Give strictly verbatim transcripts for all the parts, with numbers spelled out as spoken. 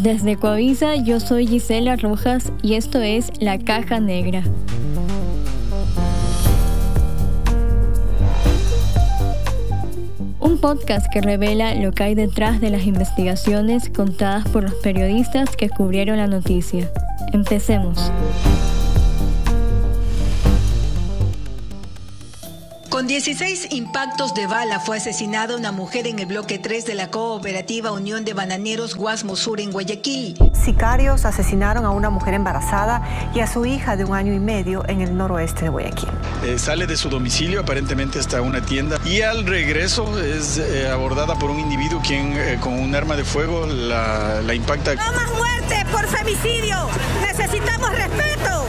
Desde Coavisa, yo soy Gisela Rojas y esto es La Caja Negra. Un podcast que revela lo que hay detrás de las investigaciones contadas por los periodistas que cubrieron la noticia. Empecemos. Con dieciséis impactos de bala fue asesinada una mujer en el bloque tres de la cooperativa Unión de Bananeros Guasmo Sur en Guayaquil. Sicarios asesinaron a una mujer embarazada y a su hija de un año y medio en el noroeste de Guayaquil. Eh, sale de su domicilio aparentemente hasta una tienda y al regreso es eh, abordada por un individuo quien eh, con un arma de fuego la, la impacta. ¡No más muerte por femicidio! ¡Necesitamos respeto!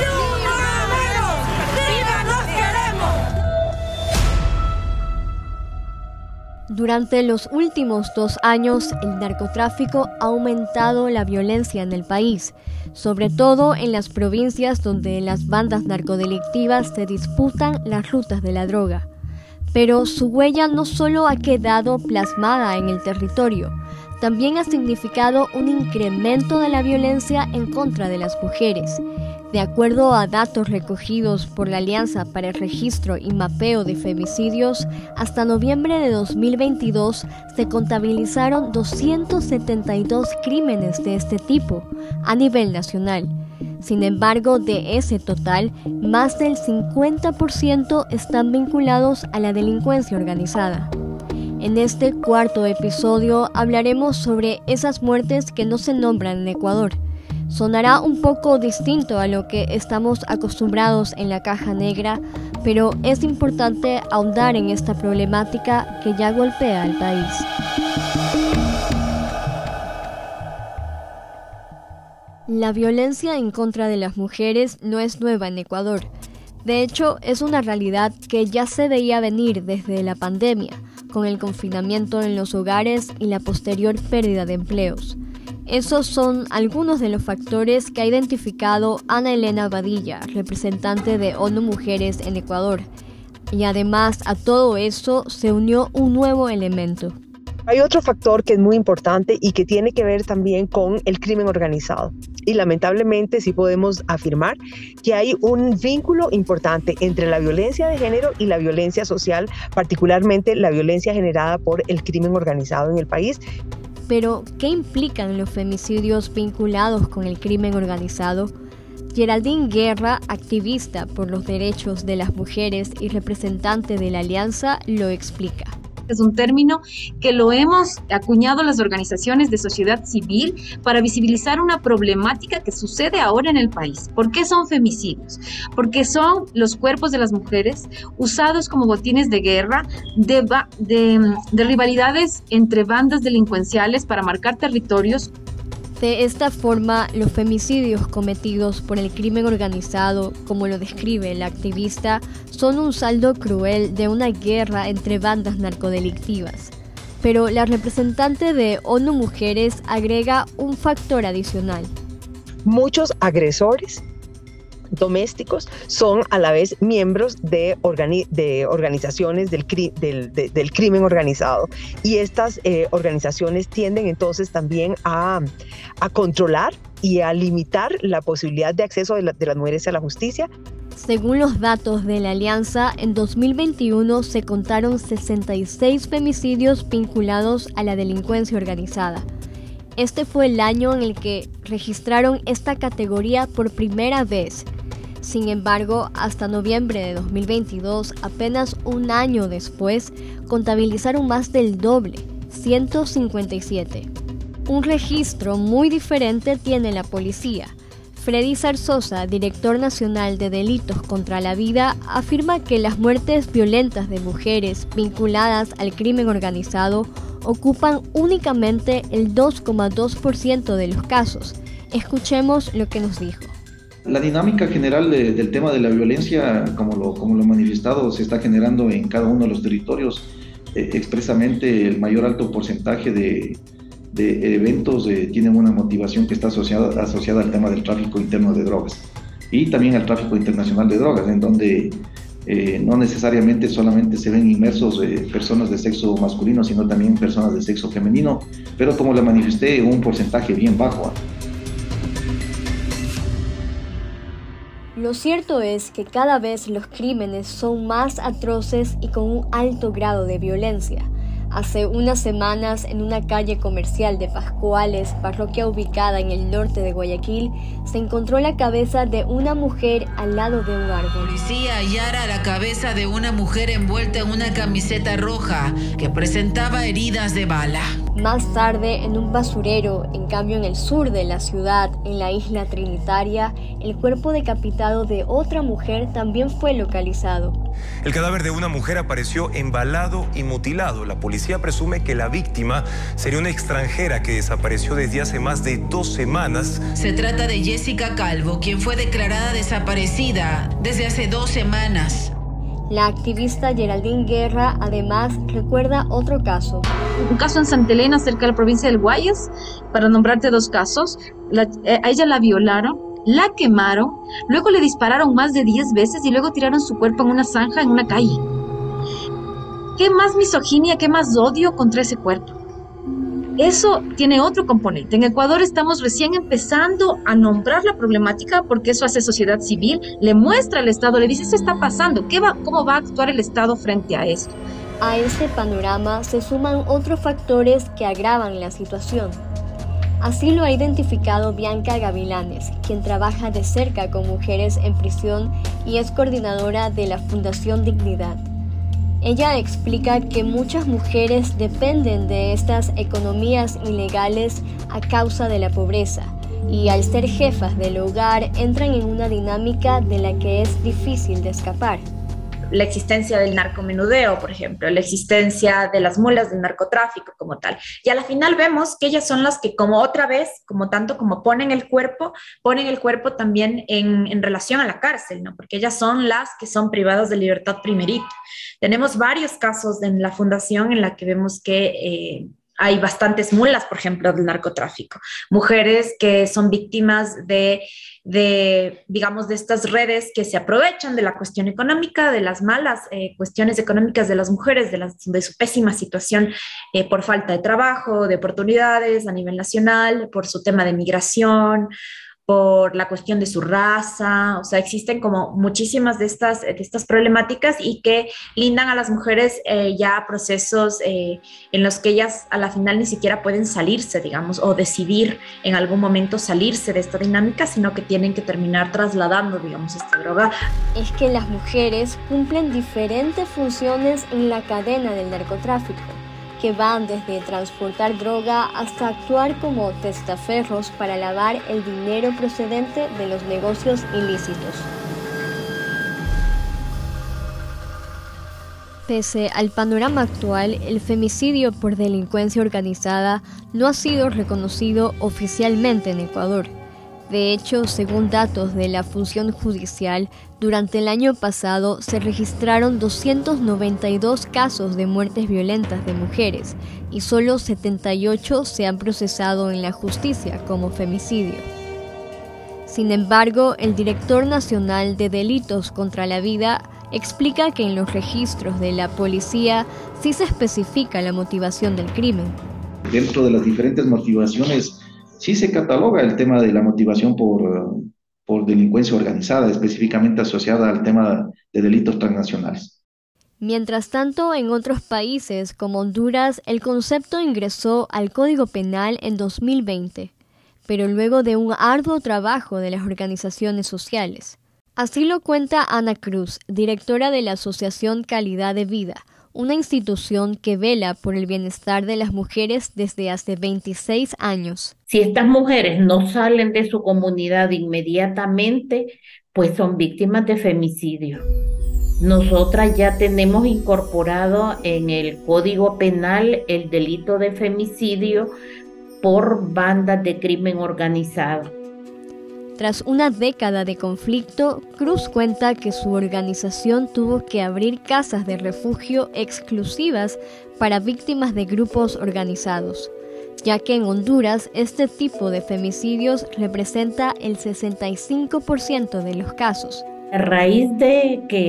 Durante los últimos dos años, el narcotráfico ha aumentado la violencia en el país, sobre todo en las provincias donde las bandas narcodelictivas se disputan las rutas de la droga. Pero su huella no solo ha quedado plasmada en el territorio, también ha significado un incremento de la violencia en contra de las mujeres. De acuerdo a datos recogidos por la Alianza para el Registro y Mapeo de Femicidios, hasta noviembre de dos mil veintidós se contabilizaron doscientos setenta y dos crímenes de este tipo a nivel nacional. Sin embargo, de ese total, más del cincuenta por ciento están vinculados a la delincuencia organizada. En este cuarto episodio hablaremos sobre esas muertes que no se nombran en Ecuador. Sonará un poco distinto a lo que estamos acostumbrados en la Caja Negra, pero es importante ahondar en esta problemática que ya golpea al país. La violencia en contra de las mujeres no es nueva en Ecuador. De hecho, es una realidad que ya se veía venir desde la pandemia, con el confinamiento en los hogares y la posterior pérdida de empleos. Esos son algunos de los factores que ha identificado Ana Elena Badilla, representante de ONU Mujeres en Ecuador. Y además a todo eso se unió un nuevo elemento. Hay otro factor que es muy importante y que tiene que ver también con el crimen organizado. Y lamentablemente sí podemos afirmar que hay un vínculo importante entre la violencia de género y la violencia social, particularmente la violencia generada por el crimen organizado en el país. Pero, ¿qué implican los femicidios vinculados con el crimen organizado? Geraldine Guerra, activista por los derechos de las mujeres y representante de la Alianza, lo explica. Es un término que lo hemos acuñado las organizaciones de sociedad civil para visibilizar una problemática que sucede ahora en el país. ¿Por qué son femicidios? Porque son los cuerpos de las mujeres usados como botines de guerra, de, de, de rivalidades entre bandas delincuenciales para marcar territorios. De esta forma, los femicidios cometidos por el crimen organizado, como lo describe la activista, son un saldo cruel de una guerra entre bandas narcodelictivas. Pero la representante de ONU Mujeres agrega un factor adicional. Muchos agresores domésticos son a la vez miembros de, organi- de organizaciones del, cri- del, de, del crimen organizado y estas eh, organizaciones tienden entonces también a, a controlar y a limitar la posibilidad de acceso de, la, de las mujeres a la justicia. Según los datos de la Alianza, en dos mil veintiuno se contaron sesenta y seis femicidios vinculados a la delincuencia organizada. Este fue el año en el que registraron esta categoría por primera vez. Sin embargo, hasta noviembre de dos mil veintidós, apenas un año después, contabilizaron más del doble, ciento cincuenta y siete. Un registro muy diferente tiene la policía. Freddy Zarzosa, director nacional de Delitos contra la Vida, afirma que las muertes violentas de mujeres vinculadas al crimen organizado ocupan únicamente el dos coma dos por ciento de los casos. Escuchemos lo que nos dijo. La dinámica general de, del tema de la violencia, como lo, como lo he manifestado, se está generando en cada uno de los territorios. Eh, expresamente, el mayor alto porcentaje de, de eventos eh, tienen una motivación que está asociada, asociada al tema del tráfico interno de drogas y también al tráfico internacional de drogas, en donde eh, no necesariamente solamente se ven inmersos eh, personas de sexo masculino, sino también personas de sexo femenino, pero como le manifesté, un porcentaje bien bajo. Lo cierto es que cada vez los crímenes son más atroces y con un alto grado de violencia. Hace unas semanas, en una calle comercial de Pascuales, parroquia ubicada en el norte de Guayaquil, se encontró la cabeza de una mujer al lado de un árbol. La policía hallara la cabeza de una mujer envuelta en una camiseta roja que presentaba heridas de bala. Más tarde, en un basurero, en cambio en el sur de la ciudad, en la isla Trinitaria, el cuerpo decapitado de otra mujer también fue localizado. El cadáver de una mujer apareció embalado y mutilado. La policía presume que la víctima sería una extranjera que desapareció desde hace más de dos semanas. Se trata de Jessica Calvo, quien fue declarada desaparecida desde hace dos semanas. La activista Geraldine Guerra además recuerda otro caso. Un caso en Santa Elena, cerca de la provincia del Guayas, para nombrarte dos casos. La, eh, a ella la violaron, la quemaron, luego le dispararon más de diez veces y luego tiraron su cuerpo en una zanja en una calle. ¿Qué más misoginia, qué más odio contra ese cuerpo? Eso tiene otro componente. En Ecuador estamos recién empezando a nombrar la problemática porque eso hace sociedad civil, le muestra al Estado, le dice, eso está pasando, ¿qué va, ¿cómo va a actuar el Estado frente a esto? A este panorama se suman otros factores que agravan la situación. Así lo ha identificado Bianca Gavilanes, quien trabaja de cerca con mujeres en prisión y es coordinadora de la Fundación Dignidad. Ella explica que muchas mujeres dependen de estas economías ilegales a causa de la pobreza y al ser jefas del hogar entran en una dinámica de la que es difícil de escapar. La existencia del narcomenudeo, por ejemplo, la existencia de las mulas del narcotráfico como tal. Y a la final vemos que ellas son las que, como otra vez, como tanto como ponen el cuerpo, ponen el cuerpo también en, en relación a la cárcel, ¿no? Porque ellas son las que son privadas de libertad primerito. Tenemos varios casos en la fundación en la que vemos que eh, hay bastantes mulas, por ejemplo, del narcotráfico. Mujeres que son víctimas de, de, digamos, de estas redes que se aprovechan de la cuestión económica, de las malas eh, cuestiones económicas de las mujeres, de, las, de su pésima situación eh, por falta de trabajo, de oportunidades a nivel nacional, por su tema de migración, por la cuestión de su raza. O sea, existen como muchísimas de estas, de estas problemáticas y que lindan a las mujeres eh, ya a procesos eh, en los que ellas a la final ni siquiera pueden salirse, digamos, o decidir en algún momento salirse de esta dinámica, sino que tienen que terminar trasladando, digamos, esta droga. Es que las mujeres cumplen diferentes funciones en la cadena del narcotráfico, que van desde transportar droga hasta actuar como testaferros para lavar el dinero procedente de los negocios ilícitos. Pese al panorama actual, el femicidio por delincuencia organizada no ha sido reconocido oficialmente en Ecuador. De hecho, según datos de la función judicial, durante el año pasado se registraron doscientos noventa y dos casos de muertes violentas de mujeres y solo setenta y ocho se han procesado en la justicia como femicidio. Sin embargo, el director nacional de Delitos contra la Vida explica que en los registros de la policía sí se especifica la motivación del crimen. Dentro de las diferentes motivaciones, sí se cataloga el tema de la motivación por, por delincuencia organizada, específicamente asociada al tema de delitos transnacionales. Mientras tanto, en otros países como Honduras, el concepto ingresó al Código Penal en dos mil veinte, pero luego de un arduo trabajo de las organizaciones sociales. Así lo cuenta Ana Cruz, directora de la Asociación Calidad de Vida, una institución que vela por el bienestar de las mujeres desde hace veintiséis años. Si estas mujeres no salen de su comunidad inmediatamente, pues son víctimas de femicidio. Nosotras ya tenemos incorporado en el Código Penal el delito de femicidio por bandas de crimen organizado. Tras una década de conflicto, Cruz cuenta que su organización tuvo que abrir casas de refugio exclusivas para víctimas de grupos organizados, ya que en Honduras este tipo de femicidios representa el sesenta y cinco por ciento de los casos. A raíz de que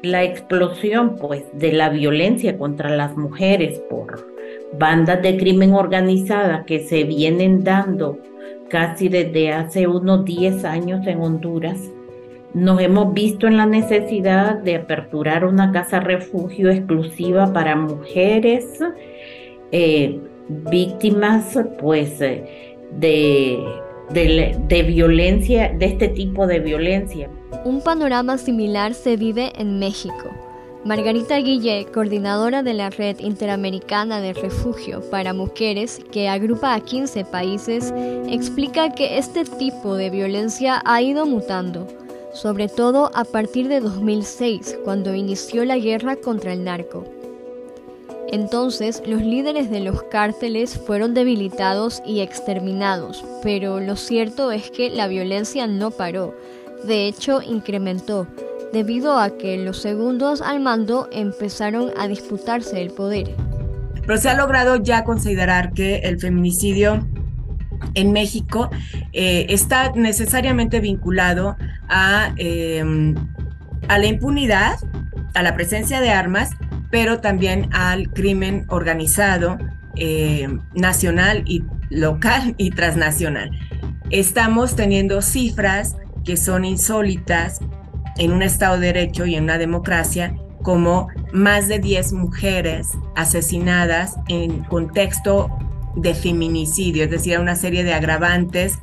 la explosión pues de la violencia contra las mujeres por bandas de crimen organizada que se vienen dando casi desde hace unos diez años en Honduras, nos hemos visto en la necesidad de aperturar una casa refugio exclusiva para mujeres eh, víctimas pues eh, de, de, de violencia, de este tipo de violencia. Un panorama similar se vive en México. Margarita Guille, coordinadora de la Red Interamericana de Refugio para Mujeres, que agrupa a quince países, explica que este tipo de violencia ha ido mutando, sobre todo a partir de dos mil seis, cuando inició la guerra contra el narco. Entonces, los líderes de los cárteles fueron debilitados y exterminados, pero lo cierto es que la violencia no paró, de hecho incrementó, debido a que los segundos al mando empezaron a disputarse el poder. Pero se ha logrado ya considerar que el feminicidio en México eh, está necesariamente vinculado a, eh, a la impunidad, a la presencia de armas, pero también al crimen organizado eh, nacional y local y transnacional. Estamos teniendo cifras que son insólitas en un Estado de Derecho y en una democracia, como más de diez mujeres asesinadas en contexto de feminicidio, es decir, una serie de agravantes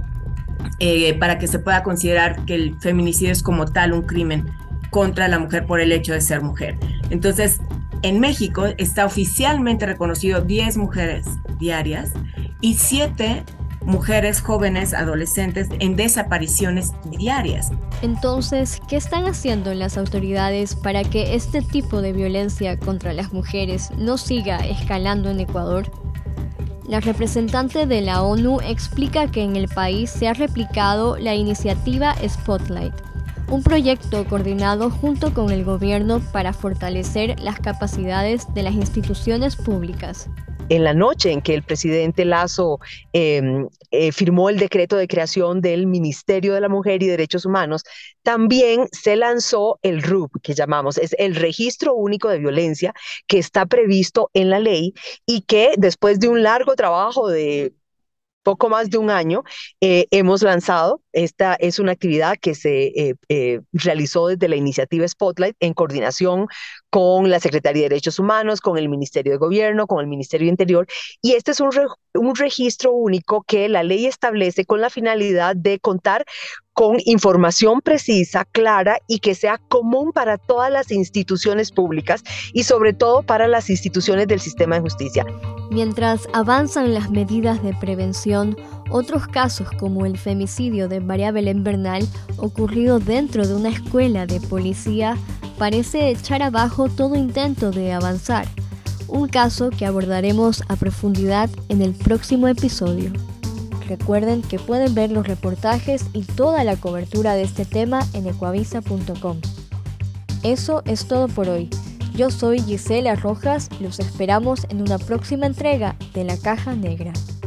eh, para que se pueda considerar que el feminicidio es como tal un crimen contra la mujer por el hecho de ser mujer. Entonces, en México está oficialmente reconocido diez mujeres diarias y siete mujeres jóvenes adolescentes en desapariciones diarias. Entonces, ¿qué están haciendo las autoridades para que este tipo de violencia contra las mujeres no siga escalando en Ecuador? La representante de la ONU explica que en el país se ha replicado la iniciativa Spotlight, un proyecto coordinado junto con el gobierno para fortalecer las capacidades de las instituciones públicas. En la noche en que el presidente Lazo eh, eh, firmó el decreto de creación del Ministerio de la Mujer y Derechos Humanos, también se lanzó el R U V, que llamamos, es el Registro Único de Violencia, que está previsto en la ley y que después de un largo trabajo de poco más de un año, eh, hemos lanzado. Esta es una actividad que se eh, eh, realizó desde la iniciativa Spotlight en coordinación con la Secretaría de Derechos Humanos, con el Ministerio de Gobierno, con el Ministerio de Interior, y este es un, re un registro único que la ley establece con la finalidad de contar con información precisa, clara y que sea común para todas las instituciones públicas y sobre todo para las instituciones del sistema de justicia. Mientras avanzan las medidas de prevención, otros casos como el femicidio de María Belén Bernal, ocurrido dentro de una escuela de policía, parece echar abajo todo intento de avanzar. Un caso que abordaremos a profundidad en el próximo episodio. Recuerden que pueden ver los reportajes y toda la cobertura de este tema en ecuavisa punto com. Eso es todo por hoy. Yo soy Gisela Rojas, los esperamos en una próxima entrega de La Caja Negra.